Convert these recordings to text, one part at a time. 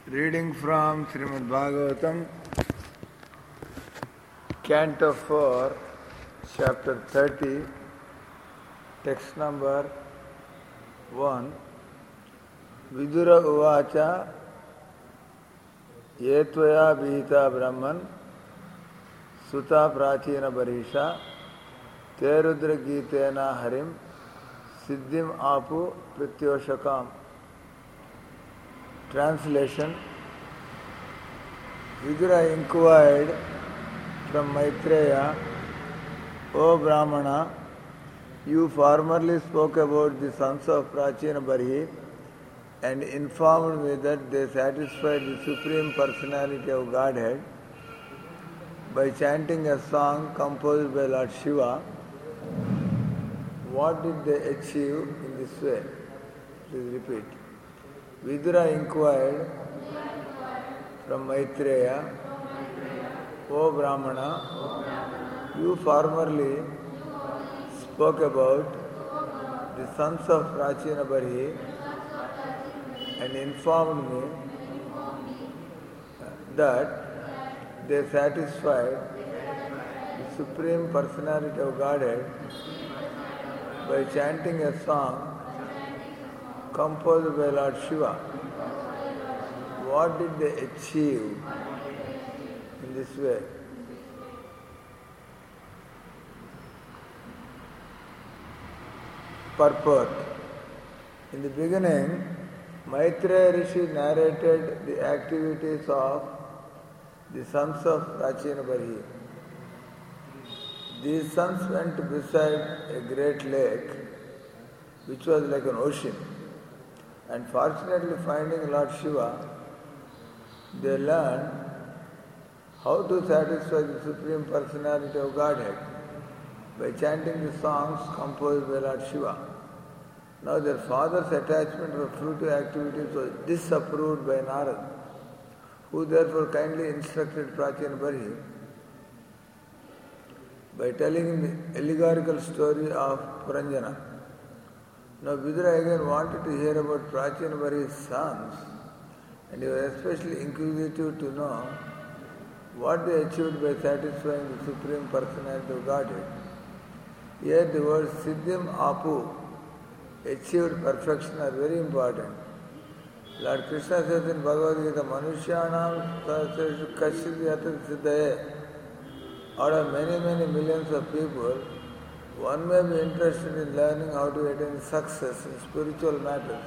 Reading from Srimad Bhagavatam, Canto 4, Chapter 30, text number 1. Vidura Uvacha Yetvaya Vihita Brahman Sutta Prachina Barisha Terudra Gitena Harim Siddhim Apu Prityoshakam. Translation. Vidura inquired from Maitreya, O Brahmana, you formerly spoke about the sons of Prachina Barhi and informed me that they satisfied the Supreme Personality of Godhead by chanting a song composed by Lord Shiva. What did they achieve in this way? Please repeat. Vidura inquired from Maitreya, O Brahmana, you formerly spoke about the sons of Prachina Barhi and informed me that they satisfied the Supreme Personality of Godhead by chanting a song composed by Lord Shiva. What did they achieve in this way? Purport. In the beginning, Maitreya Rishi narrated the activities of the sons of Prachina Barhi. These sons went beside a great lake, which was like an ocean. And fortunately, finding Lord Shiva, they learned how to satisfy the Supreme Personality of Godhead by chanting the songs composed by Lord Shiva. Now their father's attachment for fruitive activities was disapproved by Narad, who therefore kindly instructed Prachina Barhi by telling him the allegorical story of Puranjana. Now Vidura again wanted to hear about Prachina Barhi's sons, and he was especially inquisitive to know what they achieved by satisfying the Supreme Personality of Godhead. Here the words Siddhim Apu, achieved perfection, are very important. Lord Krishna says in Bhagavad Gita, Manushyanam Kashid Yatat Siddhaye. Out of many millions of people, one may be interested in learning how to attain success in spiritual matters.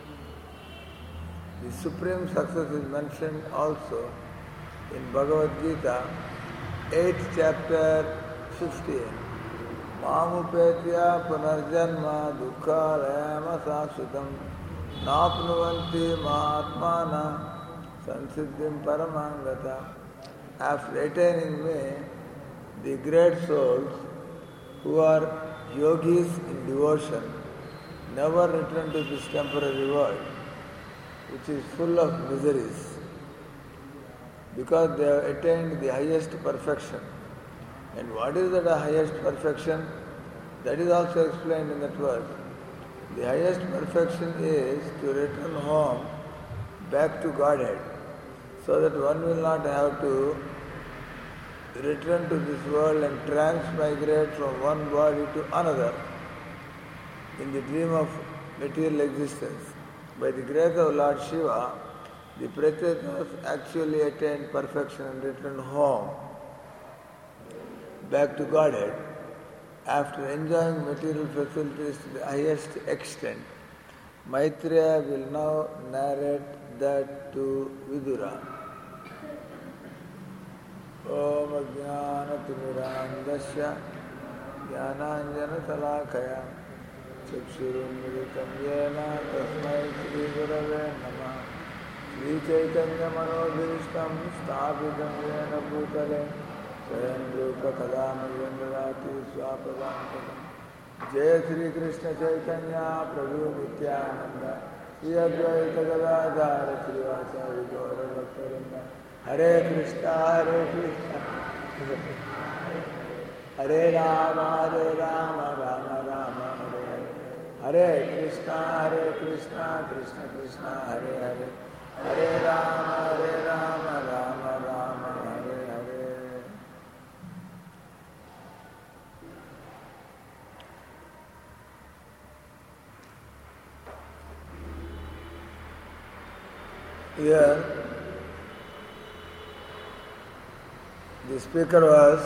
The supreme success is mentioned also in Bhagavad Gita, 8th chapter, 15. Mamupetya punarjanma dukkhalayam asasutam napnuvanti mahatmana sansiddhim paramangata. After attaining me, the great souls who are yogis in devotion never return to this temporary world, which is full of miseries, because they have attained the highest perfection. And what is that highest perfection? That is also explained in that verse. The highest perfection is to return home back to Godhead, so that one will not have to return to this world and transmigrate from one body to another in the dream of material existence. By the grace of Lord Shiva, the Pratyatas actually attained perfection and returned home back to Godhead after enjoying material facilities to the highest extent. Maitreya will now narrate that to Vidura. Om Ajnana Timirandasya Jnananjana Salakaya Chakshurunmiritam Yena Tasmai Shri Gurave Namah Shri Chaitanya Manobhishtam Sthapitam Yena Bhutale Swayam Rupa Kadam Yendravati Swapadam Jai Shri Krishna Chaitanya Prabhu Nityananda Shri Advaita Gadadhara Shri Vasari Gaura Bhaktarinda Hare Krishna Hare Rama Rama Rama Hare Krishna Krishna Krishna Hare Hare Hare Rama Here, the speaker was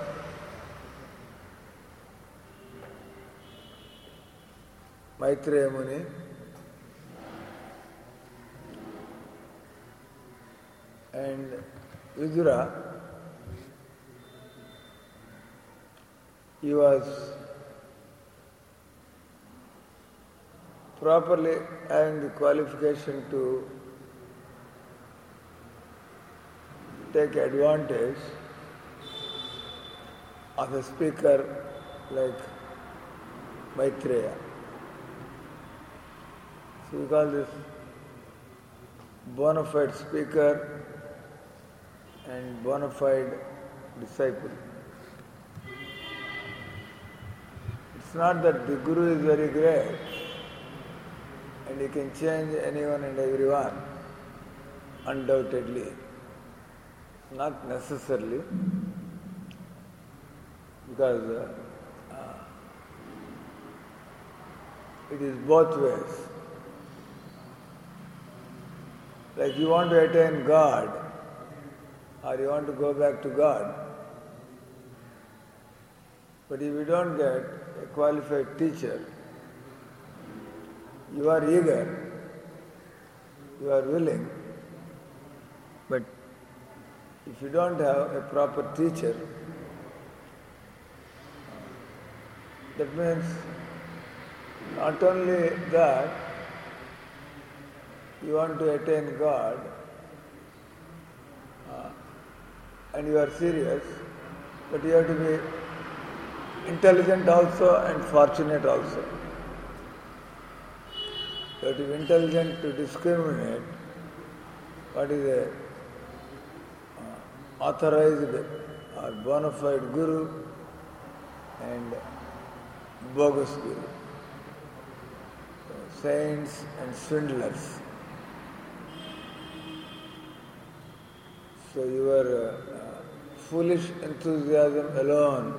Maitreya Muni, and Vidura, he was properly having the qualification to take advantage of a speaker like Maitreya. So we call this bona fide speaker and bona fide disciple. It's not that the Guru is very great and he can change anyone and everyone, undoubtedly. Not necessarily, because it is both ways. Like you want to attain God, or you want to go back to God. But if you don't get a qualified teacher, you are eager, you are willing, but if you don't have a proper teacher, that means not only that you want to attain God and you are serious, but you have to be intelligent also and fortunate also. You have to be intelligent to discriminate what is a authorized or bona fide Guru and bogus Guru, saints and swindlers. So your foolish enthusiasm alone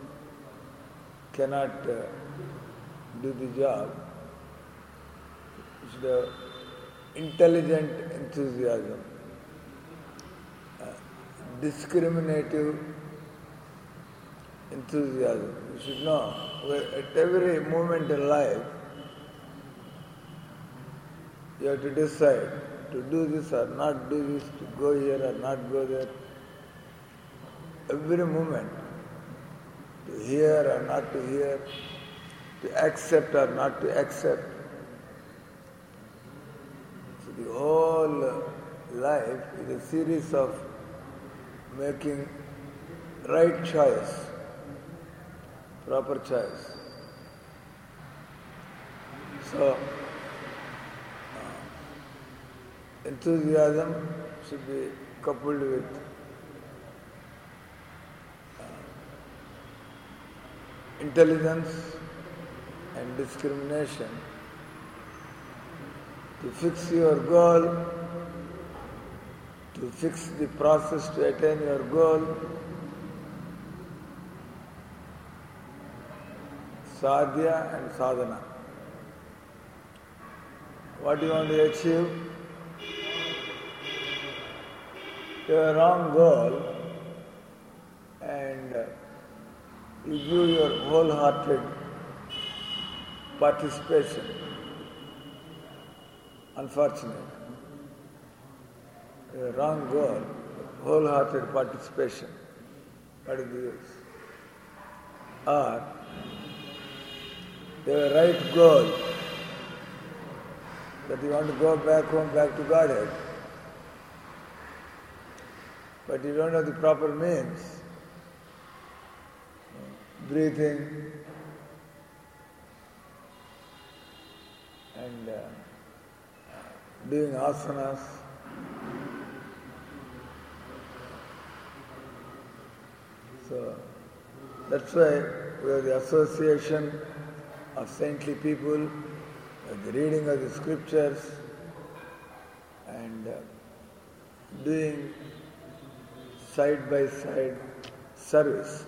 cannot do the job. You should have intelligent enthusiasm, discriminative enthusiasm. You should know at every moment in life you have to decide to do this or not do this, to go here or not go there. Every moment, to hear or not to hear, to accept or not to accept. So the whole life is a series of making right choice, proper choice. So, enthusiasm should be coupled with intelligence and discrimination to fix your goal, to fix the process to attain your goal. Sadhya and sadhana. What do you want to achieve? You have a wrong goal and you give your wholehearted participation. Unfortunate. You have a wrong goal, wholehearted participation. What is this? Or you have a right goal that you want to go back home, back to Godhead. But you don't have the proper means. Breathing and doing asanas. So that's why we have the association of saintly people, the reading of the scriptures and doing side-by-side service.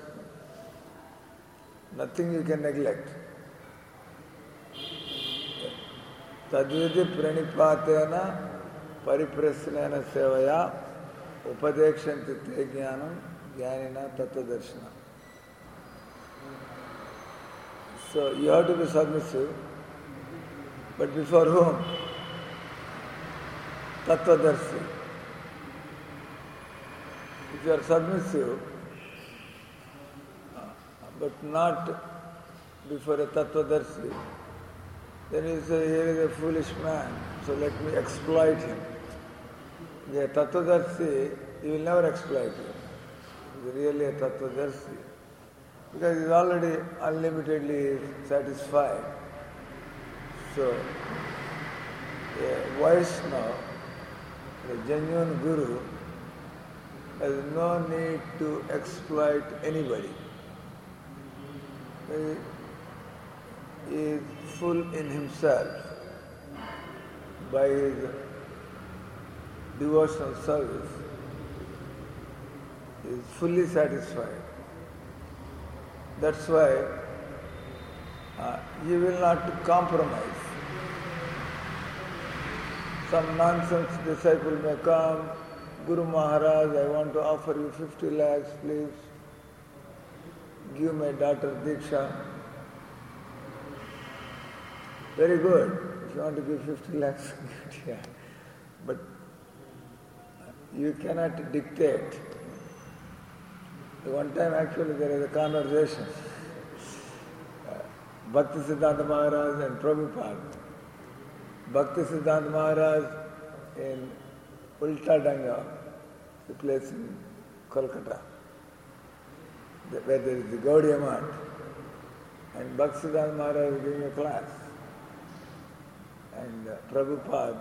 Nothing you can neglect. Tadvidi pranipatena Pariprasnena sevaya upadekshanti te jnanam jnanina tattvadarshana. So you have to be submissive, but before whom? Tattvadarshi. If you are submissive, but not before a tattvadarshi, then you say, here is a foolish man, so let me exploit him. The tattvadarshi, you will never exploit him. He is really a tattvadarshi, because he is already unlimitedly satisfied. So, a Vaishnava, a genuine Guru, has no need to exploit anybody. He is full in himself by his devotional service. He is fully satisfied. That's why he will not compromise. Some nonsense disciple may come, Guru Maharaj, I want to offer you 50 lakhs, please. Give my daughter Diksha. Very good. If you want to give 50 lakhs, yeah. But you cannot dictate. One time actually there is a conversation. Bhakti Siddhanta Maharaj and Prabhupada. Bhakti Siddhanta Maharaj in Ulta Danga, the place in Kolkata, where there is the Gaudiya Math. And Bhakti Siddhanta Maharaj is giving a class. And Prabhupada,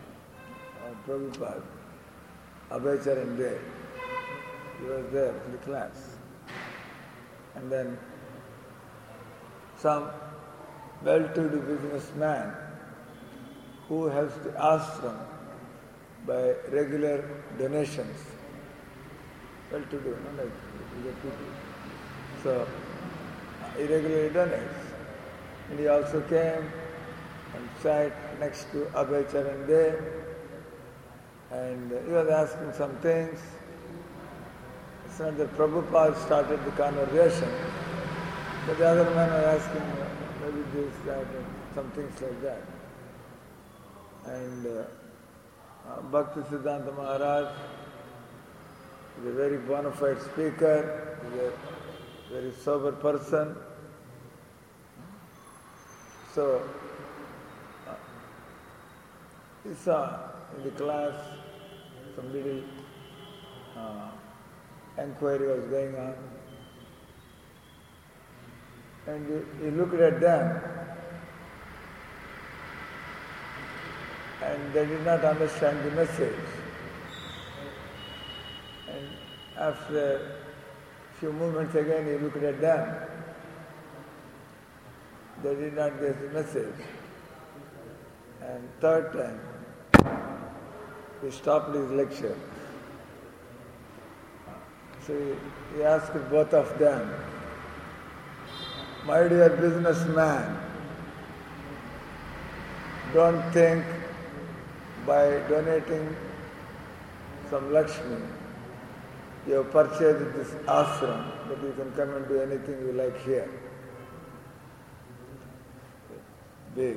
Abhay Dey, he was there in the class. And then some well-to-do businessman who helps the ashram by regular donations. Well-to-do, not like the people. So, he regularly donates. And he also came and sat next to Abhay Charan Dey, and he was asking some things. It's not that Prabhupada started the conversation, but the other man was asking maybe this, that, and some things like that. And Bhakti Siddhanta Maharaj is a very bona fide speaker, is a very sober person. So, he saw in the class some little inquiry was going on, and he looked at them, and they did not understand the message. And after a few moments again he looked at them, they did not get the message. And third time, he stopped his lecture. So he asked both of them, my dear businessman, don't think by donating some Lakshmi, you have purchased this ashram, that you can come and do anything you like here. Big.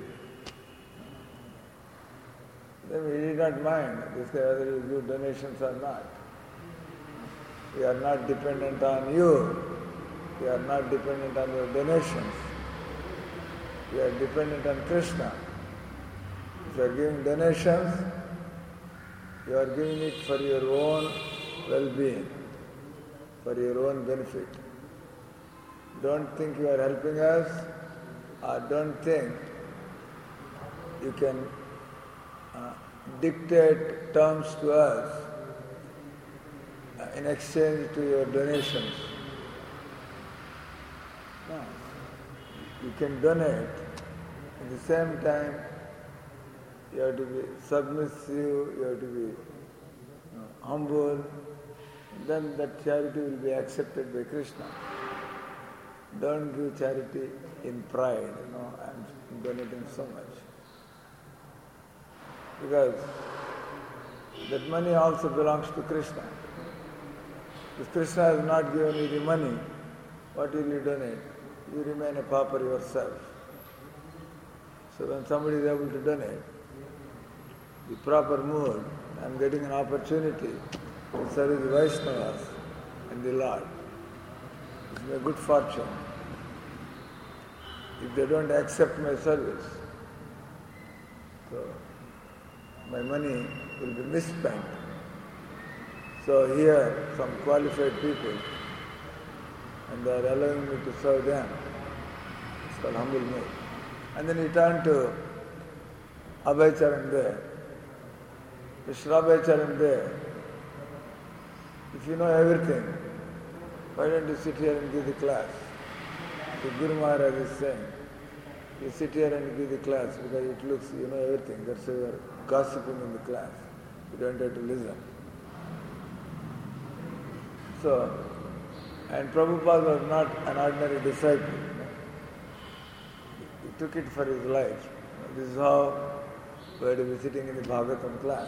Then we did not mind this guy whether you do donations or not. We are not dependent on you. We are not dependent on your donations. We are dependent on Krishna. If you are giving donations, you are giving it for your own well-being, for your own benefit. Don't think you are helping us, or don't think you can dictate terms to us in exchange to your donations. No. You can donate. At the same time, you have to be submissive, you have to be humble. Then that charity will be accepted by Krishna. Don't give charity in pride, I'm donating so much. Because that money also belongs to Krishna. If Krishna has not given you the money, what will you donate? You remain a pauper yourself. So when somebody is able to donate, the proper mood, I am getting an opportunity to serve the Vaishnavas and the Lord. It's my good fortune. If they don't accept my service, so my money will be misspent. So here, some qualified people, and they are allowing me to serve them. It's called humble me. And then he turned to Abhay Charan there. Mr. Abhay Charan there. If you know everything, why don't you sit here and give the class? The Guru Maharaj is saying, you sit here and give the class because it looks you know everything. That's why you are gossiping in the class. You don't have to listen. So, and Prabhupada was not an ordinary disciple. He took it for his life. This is how we had to be sitting in the Bhagavatam class.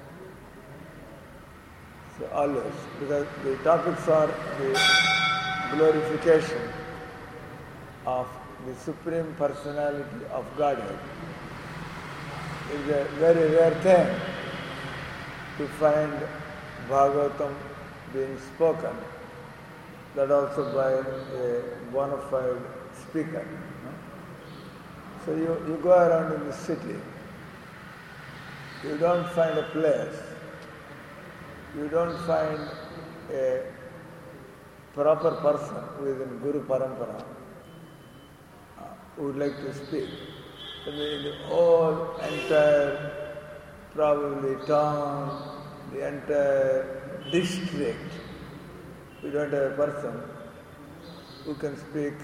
So always, because the topics are the glorification of the Supreme Personality of Godhead. It is a very rare thing to find Bhagavatam being spoken, that also by a bona fide speaker. So you go around in the city, you don't find a place, you don't find a proper person who is in Guru Parampara who would like to speak. In the whole entire, probably town, the entire district, we don't have a person who can speak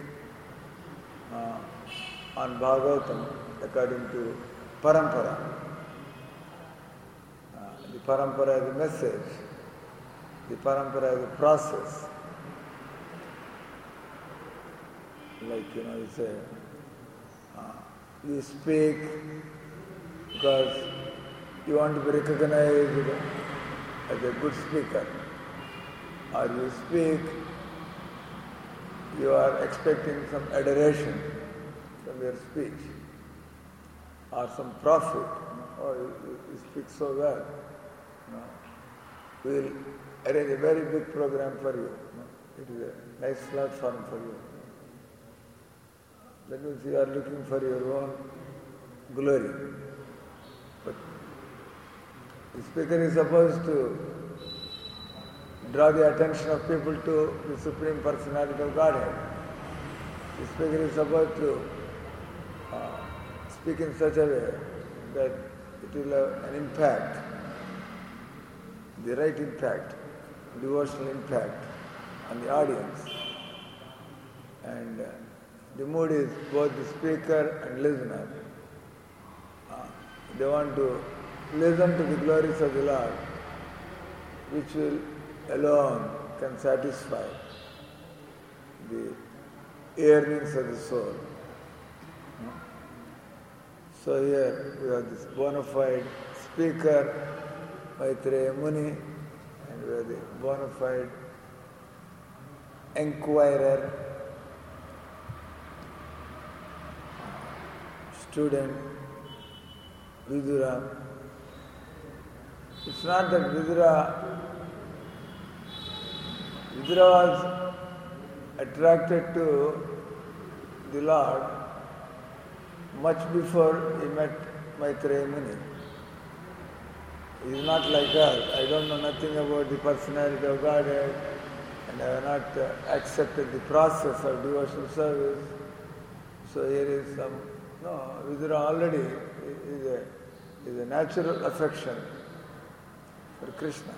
on Bhagavatam according to Parampara. The Parampara is a message, the Parampara is a process. Like, you say, you speak because you want to be recognized as a good speaker, or you speak, you are expecting some adoration from your speech, or some profit. Oh, you speak so well. We will arrange a very big program for you. It is a nice platform for you. That means you are looking for your own glory. But the speaker is supposed to draw the attention of people to the Supreme Personality of Godhead. The speaker is supposed to speak in such a way that it will have an impact, the right impact, devotional impact on the audience. And the mood is both the speaker and listener. They want to listen to the glories of the Lord, which will alone can satisfy the yearnings of the soul. So here we have this bona fide speaker, Maitreya Muni, and we have the bona fide inquirer, student, Vidura. It's not that Vidura was attracted to the Lord much before he met Maitreya Muni. He is not like us. I don't know nothing about the personality of Godhead, and I have not accepted the process of devotional service. So here is some, no, Vidura already is a natural affection for Krishna.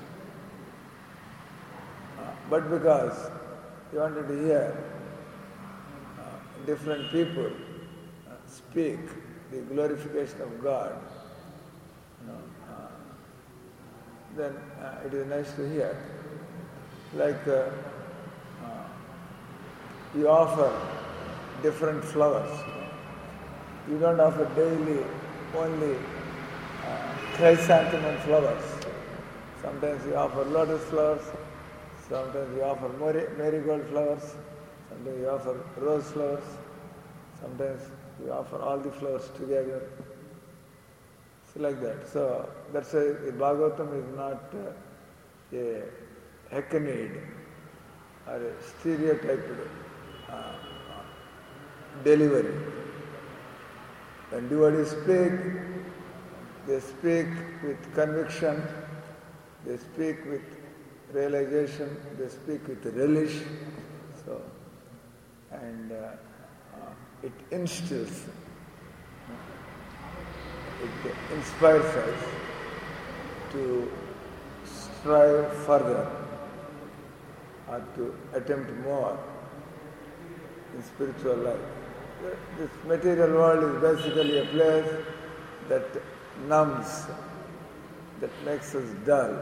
But because he wanted to hear different people speak the glorification of God, then it is nice to hear. Like you offer different flowers. You don't offer daily only chrysanthemum flowers. Sometimes we offer lotus flowers, sometimes we offer marigold flowers, sometimes we offer rose flowers, sometimes we offer all the flowers together. It's like that. So that's why the Bhagavatam is not a hackneyed or a stereotyped delivery. When devotees speak, they speak with conviction, they speak with realization, they speak with relish. So, and it instills, it inspires us to strive further or to attempt more in spiritual life. This material world is basically a place that numbs, that makes us dull.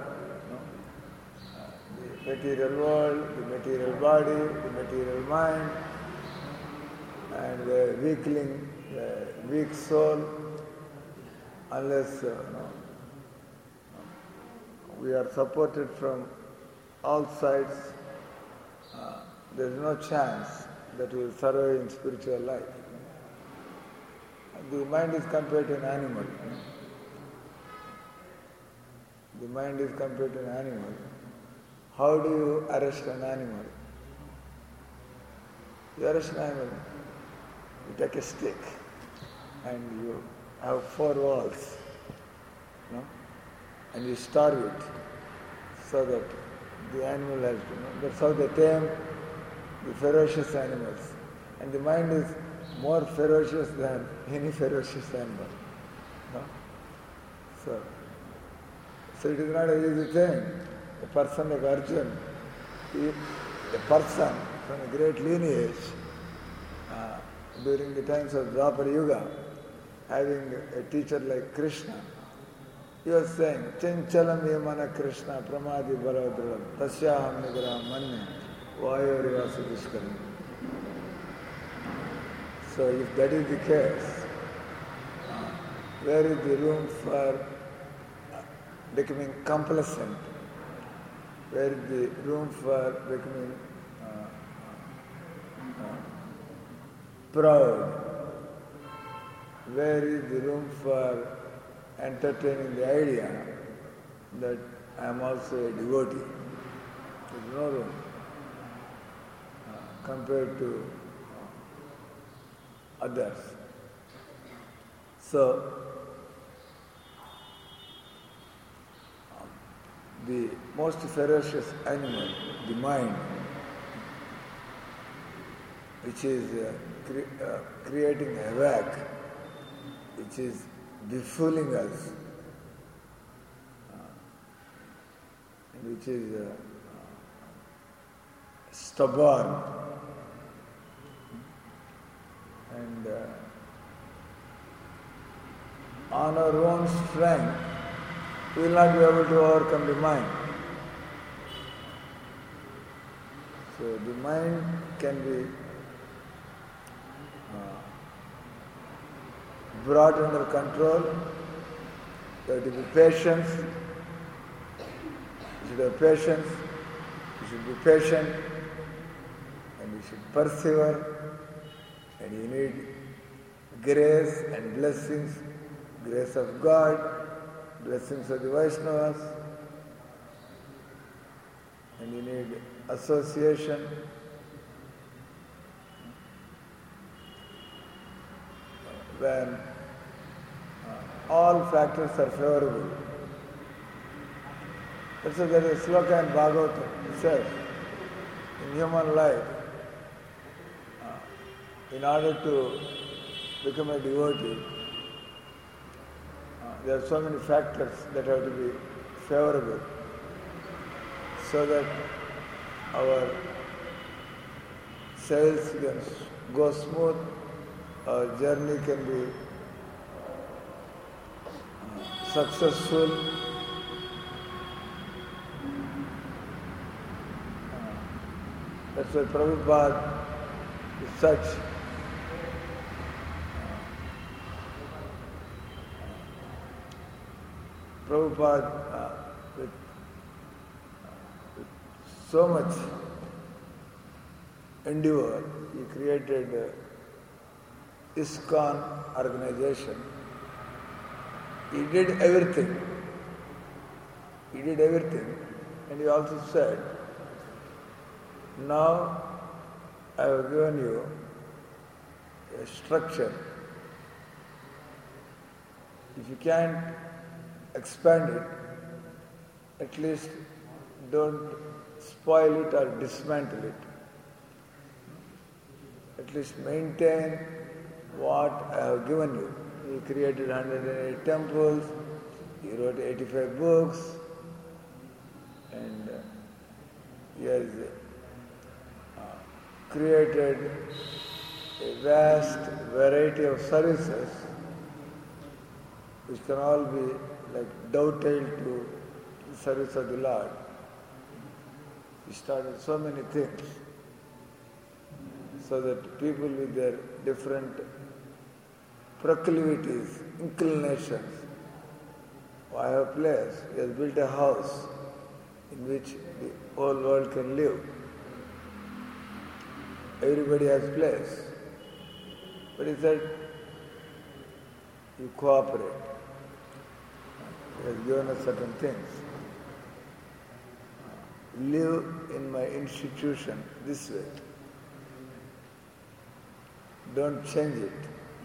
The material world, the material body, the material mind, and the weakling, the weak soul, unless we are supported from all sides, there is no chance that we will survive in spiritual life. The mind is compared to an animal. The mind is compared to an animal. How do you arrest an animal? You arrest an animal. You take a stick and you have 4 walls, and you starve it so that the animal has to. That's how they tame the ferocious animals. And the mind is more ferocious than any ferocious animal. So it is not an easy thing. A person like Arjuna, a person from a great lineage, during the times of Dwapara Yuga, having a teacher like Krishna, he was saying, Chanchalam yamana Krishna pramadi baladram tasyaham nigram manye vayurivasa duskaram. So if that is the case, where is the room for becoming complacent? Where is the room for becoming proud? Where is the room for entertaining the idea that I am also a devotee? There is no room compared to others. So, the most ferocious animal, the mind, which is creating havoc, which is befooling us, which is stubborn, and on our own strength, we will not be able to overcome the mind. So the mind can be brought under control. You have to be patient. You should have patience. You should be patient, and you should persevere. And you need grace and blessings, grace of God, blessings of the Vaishnavas, and you need association. When all factors are favorable. That's why there is a sloka in Bhagavatam. It says, in human life, in order to become a devotee, there are so many factors that have to be favorable so that our sails can go smooth, our journey can be successful. That's why Prabhupada is such Prabhupada with so much endeavor. He created ISKCON organization. He did everything. He did everything. And he also said, now I have given you a structure. If you can't expand it, at least don't spoil it or dismantle it. At least maintain what I have given you. He created 108 temples, he wrote 85 books, and he has created a vast variety of services which can all be like dovetailed to the service of the Lord. He started so many things so that people with their different proclivities, inclinations, I have a place. He has built a house in which the whole world can live. Everybody has place. But he said, you cooperate. He has given us certain things. Live in my institution this way. Don't change it.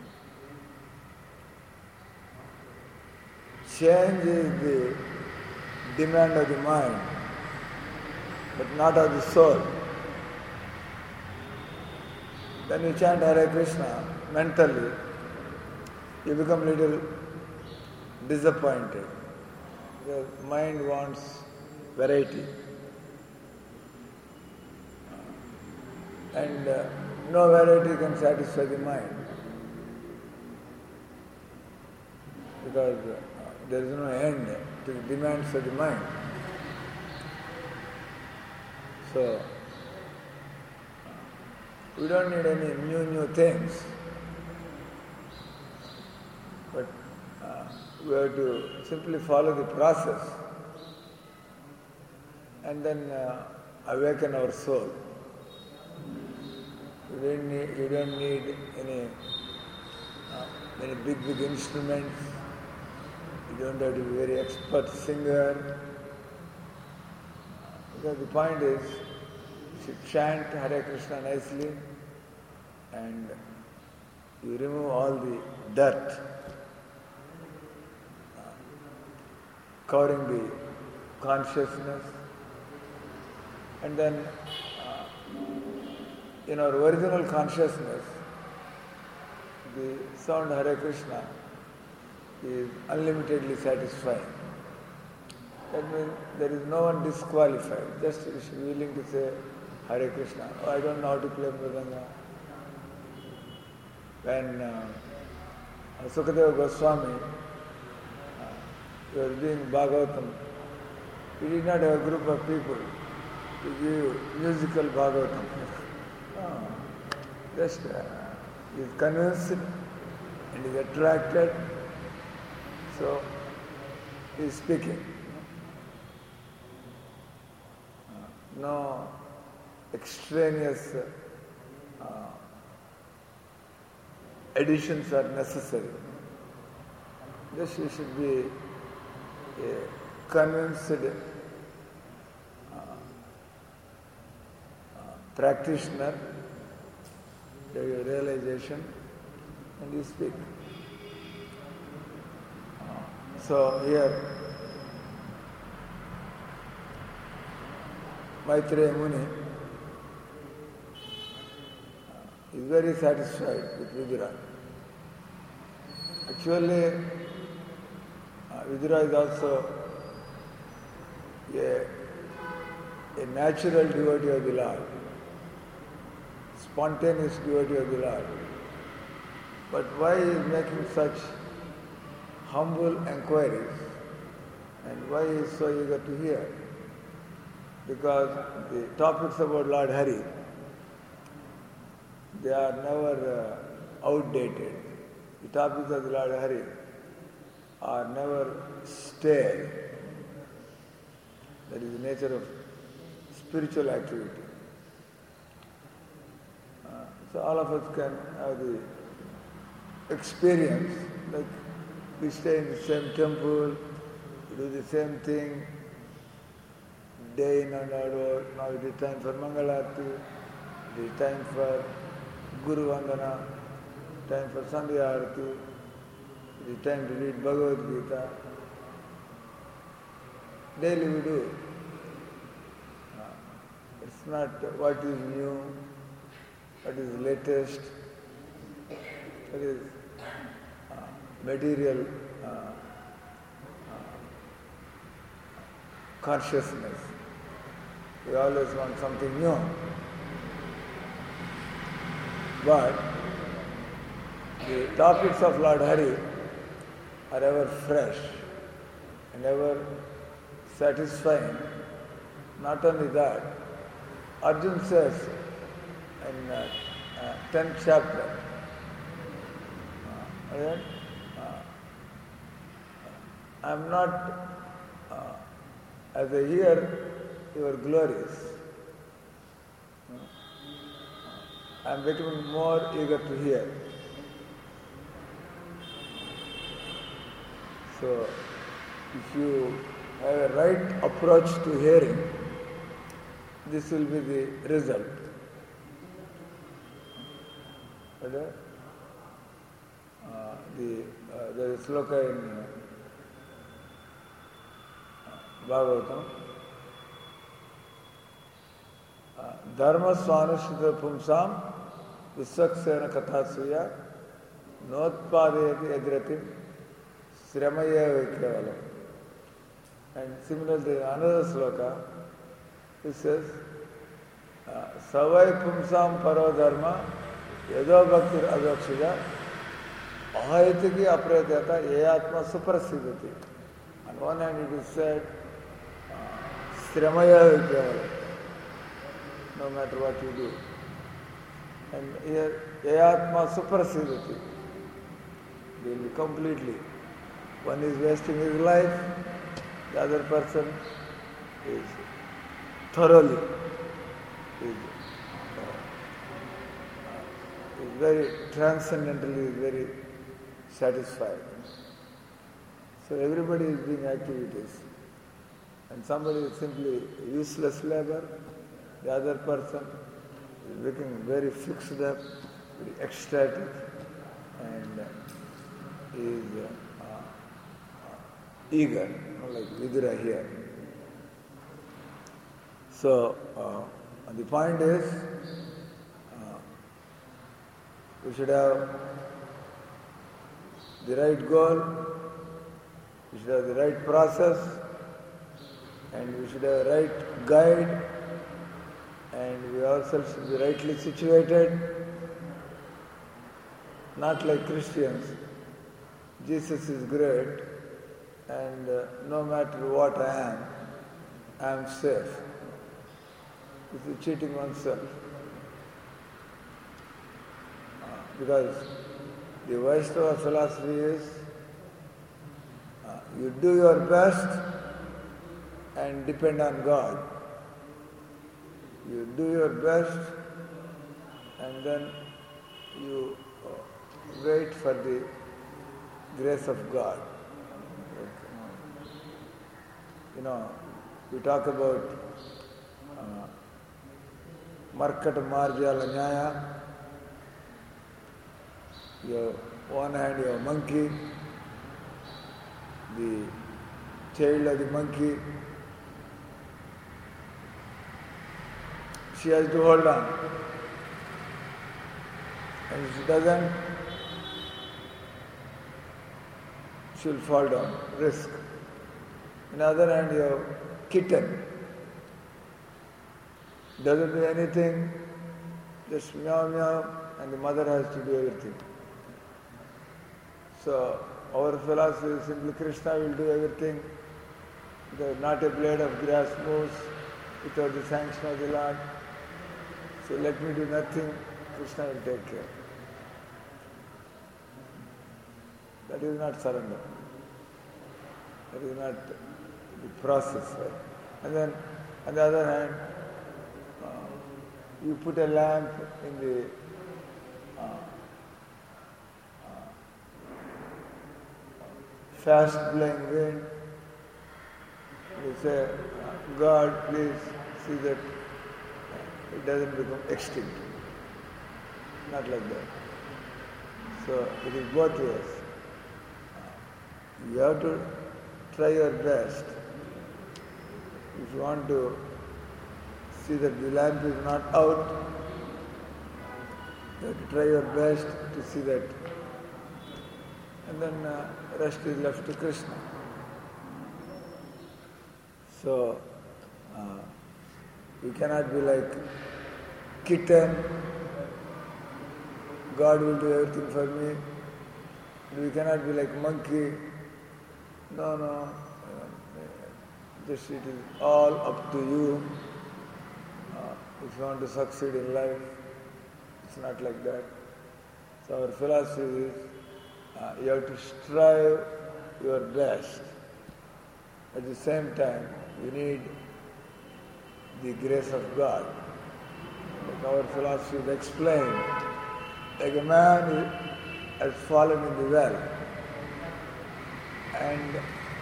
Change is the demand of the mind, but not of the soul. When you chant Hare Krishna mentally, you become a little disappointed. The mind wants variety. And no variety can satisfy the mind. Because there is no end to the demands of the mind. So, we don't need any new things. But we have to simply follow the process and then awaken our soul. You don't need any big instruments. You don't have to be a very expert singer. Because the point is, you should chant Hare Krishna nicely and you remove all the dirt covering the consciousness, and then in our original consciousness, the sound Hare Krishna is unlimitedly satisfying. That means there is no one disqualified. Just you should be willing to say Hare Krishna. Oh, I don't know how to play Mridanga. When Sukadeva Goswami was doing Bhagavatam, he did not have a group of people to give musical Bhagavatam. No. Just he is convinced and is attracted, so he is speaking. No extraneous additions are necessary. Just you should be a convinced practitioner, your realization, and you speak. So here, Maitreya Muni is very satisfied with Vidura. Actually, Vidura is also a natural devotee of the Lord, spontaneous devotee of the Lord. But why he is making such humble enquiries and why he is so eager to hear? Because the topics about Lord Hari, they are never outdated. The topics of the Lord Hari are never stale. That is the nature of spiritual activity. So all of us can have the experience, like we stay in the same temple, we do the same thing, day in and out. Now it is time for Mangalarti, it is time for Guru Vandana, time for Sandhya Arati, it is time to read Bhagavad Gita. Daily we do. It's not what is new, what is latest, what is material consciousness. We always want something new. But the topics of Lord Hari are ever fresh and ever satisfying. Not only that, Arjuna says in 10th chapter, I am not, as I hear your glories, I am becoming more eager to hear. So, if you have a right approach to hearing, this will be the result. There is sloka in Bhagavatam. Dharma swanashita pumsam visvaksena kathasuya notpadayati agratim sramaya kevalam. And similarly, another sloka, it says, Savai pumsam paro dharma yado bhaktir adakshija ahayatiki aprayatata yayatma suprasiddhati. On one hand it is said, Sramaya kevalam, no matter what you do. And here, yayatma suprasiddhati, will be completely. One is wasting his life, the other person is thoroughly, is very transcendently, is very satisfied. So everybody is doing activities. And somebody is simply useless labor, the other person is looking very fixed up, very ecstatic, and is eager, like Vidura here. So, the point is, we should have the right goal, we should have the right process, and we should have a right guide, and we ourselves should be rightly situated, not like Christians. Jesus is great, and no matter what I am safe. This is cheating oneself. Because the Vaishnava philosophy is, you do your best and depend on God. You do your best and then you wait for the grace of God. We talk about Markata Marjala Nyaya. Your one hand, your monkey, the tail of the monkey. She has to hold on. And if she doesn't, she will fall down, risk. On the other hand, your kitten doesn't do anything, just meow meow, and the mother has to do everything. So, our philosophy is simply Krishna will do everything. Because not a blade of grass moves without the sanction of the Lord. So let me do nothing, Krishna will take care. That is not surrender. That is not the process. Right? And then, on the other hand, you put a lamp in the fast blowing wind, you say, God, please see that it doesn't become extinct. Not like that. So it is both ways. You have to try your best. If you want to see that the lamp is not out, you have to try your best to see that. And then rest is left to Krishna. So, we cannot be like kitten, God will do everything for me. We cannot be like monkey, no, just it is all up to you. If you want to succeed in life, it's not like that. So our philosophy is, you have to strive your best. At the same time, you need the grace of God. Like our philosophy is explained, like a man has fallen in the well and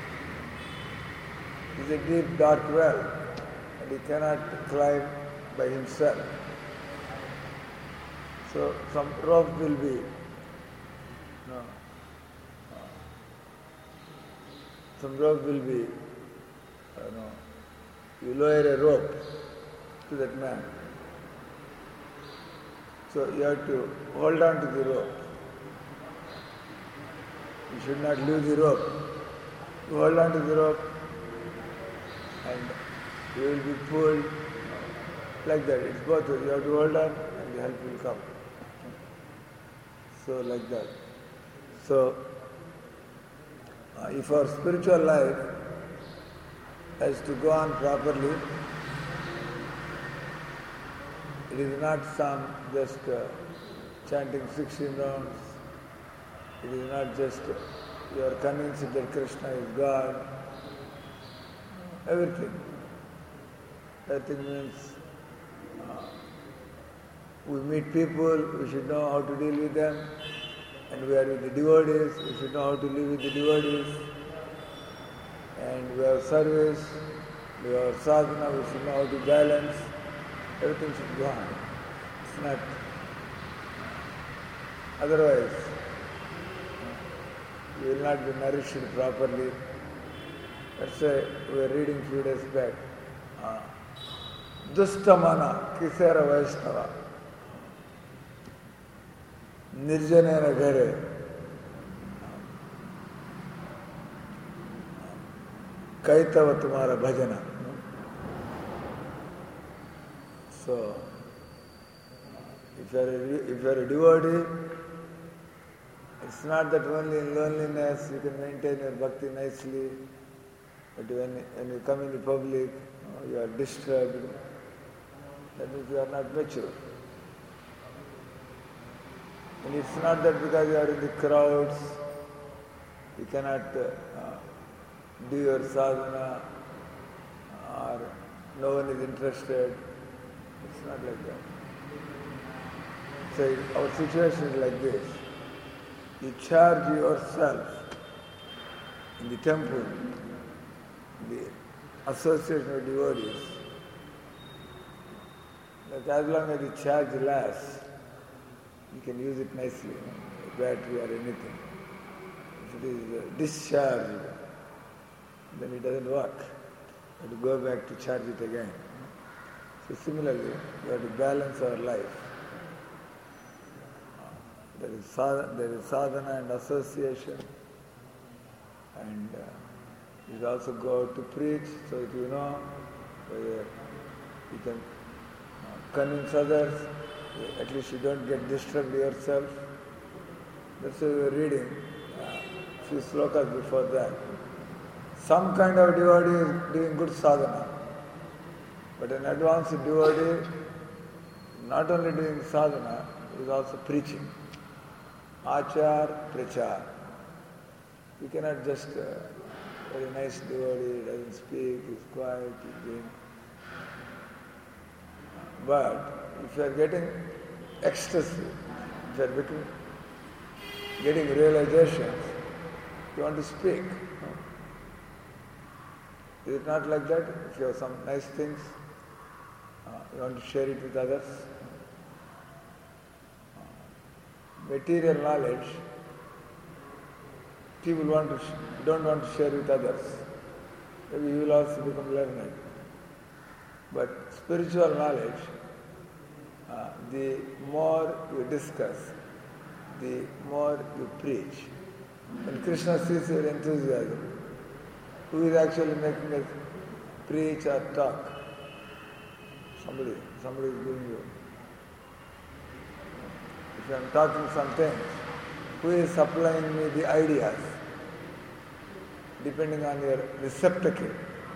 it's a deep dark well and he cannot climb by himself. So some rope will be you lower a rope to that man. So you have to hold on to the rope. You should not leave the rope. You hold on to the rope and you will be pulled like that. It's both ways. You have to hold on and the help will come. So like that. So if our spiritual life has to go on properly, it is not some just chanting 16 rounds. It is not just you are convinced that Krishna is God. Everything. Everything means we meet people, we should know how to deal with them. And we are with the devotees, we should know how to live with the devotees. And we have service, we have sadhana, we should know how to balance. Everything should go on. It's not. Otherwise, you will not be nourished properly. Let's say we were reading a few days back. Dustamana Kisera Vaishnava Nirjanena Gare Kaitava Tumara Bhajana. So, if you are a devotee, it's not that only in loneliness you can maintain your bhakti nicely, but when you come in the public, you are disturbed, that means you are not mature. And it's not that because you are in the crowds, you cannot do your sadhana, or no one is interested. It's not like that. So our situation is like this. You charge yourself in the temple, the association of devotees. Like as long as the charge lasts, you can use it nicely, battery or anything. If it is discharged, then it doesn't work. You have to go back to charge it again. So similarly, we have to balance our life. There is sadhana and association, and you also go out to preach, so that you know whether you can convince others, at least you don't get disturbed yourself. That's why we were reading a few slokas before that. Some kind of devotee is doing good sadhana, but an advanced devotee, not only doing sadhana, is also preaching. Achar, prachar. You cannot just, very nice devotee, doesn't speak, is quiet, is doing. But if you are getting ecstasy, if you are getting realizations, you want to speak. Is it not like that? If you have some nice things, you want to share it with others. Material knowledge, people don't want to share with others. Maybe you will also become learned. But spiritual knowledge, the more you discuss, the more you preach. When Krishna sees your enthusiasm, who is actually making us preach or talk? Somebody is giving you. If I am talking something, who is supplying me the ideas? Depending on your receptacle.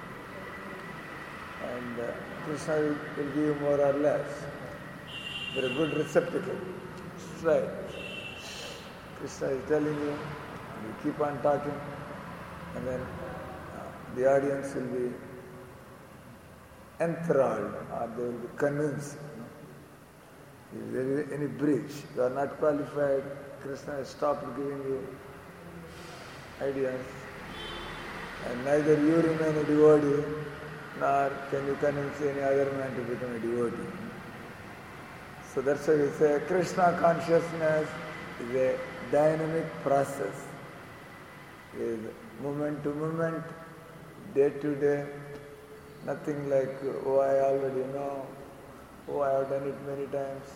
And Krishna will give you more or less. Very good receptacle. Right. Krishna is telling you, you keep on talking, and then the audience will be enthralled or they will be convinced. If there is any breach, you are not qualified, Krishna has stopped giving you ideas. And neither you remain a devotee, nor can you convince any other man to become a devotee. So that's why we say Krishna consciousness is a dynamic process. It is moment to moment, day to day, nothing like, oh, I already know, oh, I have done it many times.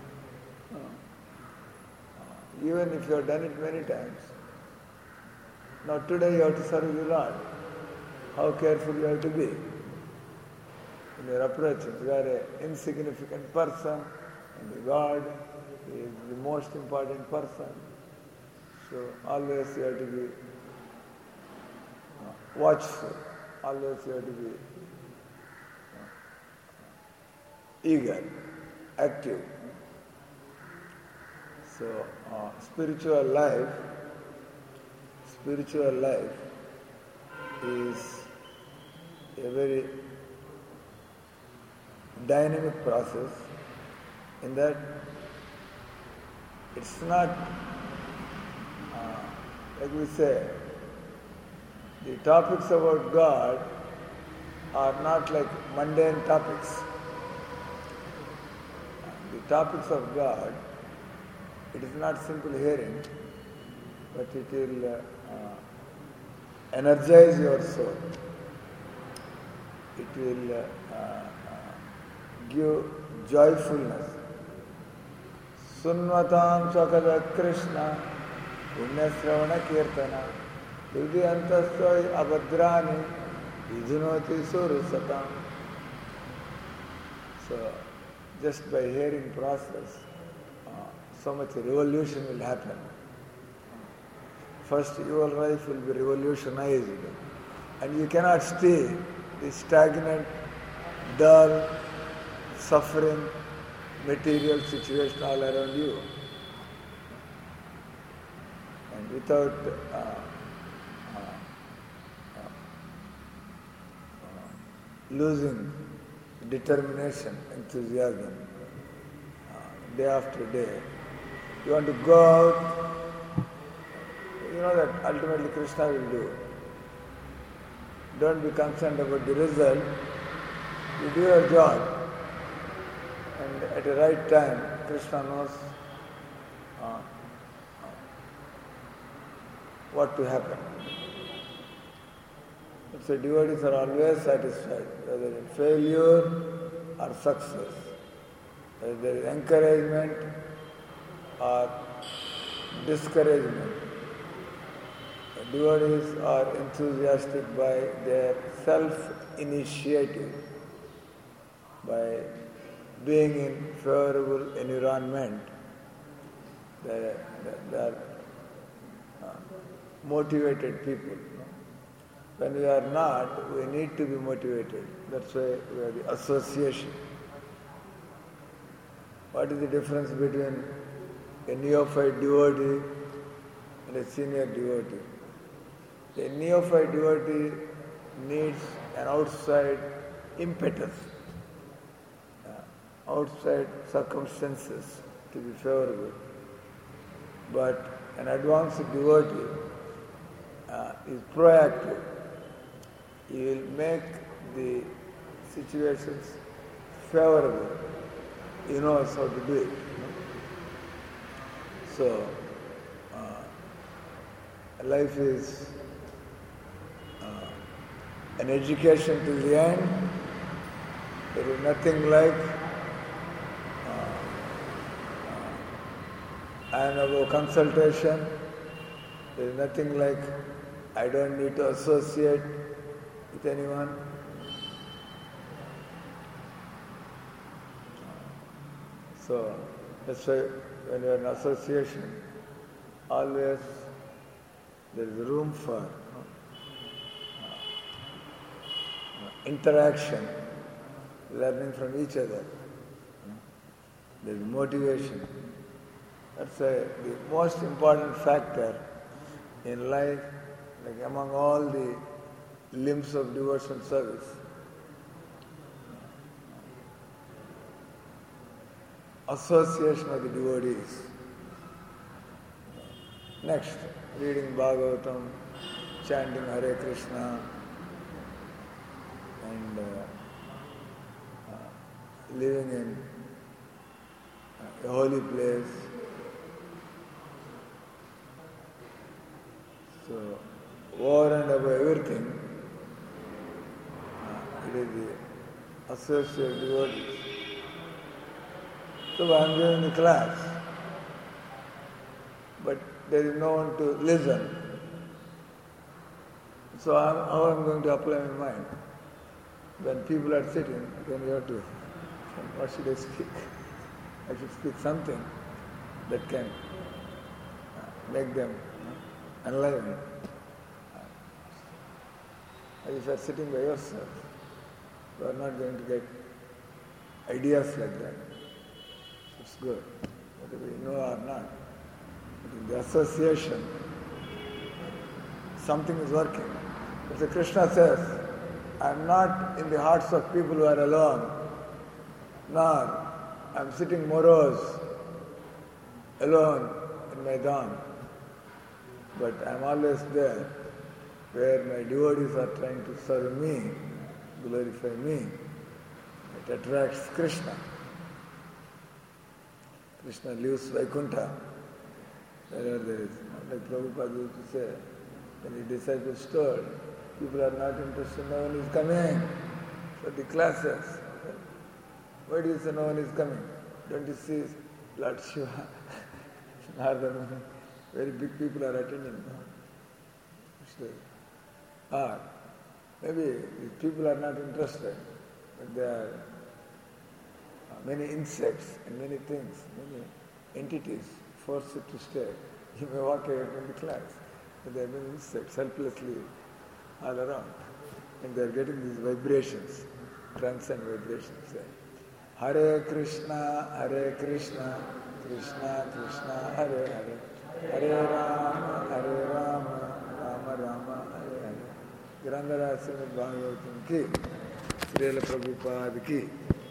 Even if you have done it many times, now today you have to serve the Lord. How careful you have to be in your approach. If you are an insignificant person, and God is the most important person, so always you have to be watchful, always you have to be eager, active. So spiritual life is a very dynamic process in that it's not, like we say, the topics about God are not like mundane topics. The topics of God, it is not simple hearing, but it will energize your soul. It will give joyfulness. Sunvatam Sakada Krishna Punyasravana Kirtana Yudhi Antasthoi Abhadrani Vidhunoti Surusatam. So, just by hearing process, so much revolution will happen. First, your life will be revolutionized, and you cannot stay the stagnant, dull, suffering, material situation all around you. And without losing determination, enthusiasm, day after day, you want to go out, you know that ultimately Krishna will do. Don't be concerned about the result. You do your job, and at the right time, Krishna knows what to happen. So devotees are always satisfied, whether in failure or success, whether there is encouragement or discouragement. The devotees are enthusiastic by their self-initiative, by being in favorable environment. They are motivated people. When we are not, we need to be motivated. That's why we have the association. What is the difference between a neophyte devotee and a senior devotee? A neophyte devotee needs an outside impetus, outside circumstances to be favorable. But an advanced devotee is proactive. He will make the situations favorable. He knows how to do it. So, life is an education till the end. There is nothing like an above consultation. There is nothing like I don't need to associate with anyone. So that's why when you are in association, always there is room for interaction, learning from each other. There is motivation. That's the most important factor in life, like among all the limbs of devotional service. Association of the devotees. Next, reading Bhagavatam, chanting Hare Krishna, and living in a holy place. So, over and above everything, it is the associate devotees. So I am giving the class, but there is no one to listen. So how I am going to apply my mind? When people are sitting, then you have to, what should I speak? I should speak something that can make them enlivened. If you are sitting by yourself, you are not going to get ideas like that. It's good, whether we know or not. But in the association, something is working. But Krishna says, I am not in the hearts of people who are alone, nor I am sitting morose, alone in my dham. But I am always there, where my devotees are trying to serve me, glorify me. It attracts Krishna. Krishna leaves Vaikuntha. Wherever there is, like Prabhupada used to say, when the disciples told, people are not interested, no one is coming for the classes. Why do you say no one is coming? Don't you see Lord Shiva, Narada Muni, very big people are attending now. Maybe these people are not interested, but there are many insects and many things, many entities forced to stay. You may walk away from the class, but there are many insects helplessly all around. And they are getting these vibrations, transcend vibrations. Hare Krishna, Krishna Krishna, Hare Hare, Hare Rama, Rama Rama, Hare Hare. Grandhara Srimad Bhagavatam ki, Srila Prabhupada ki.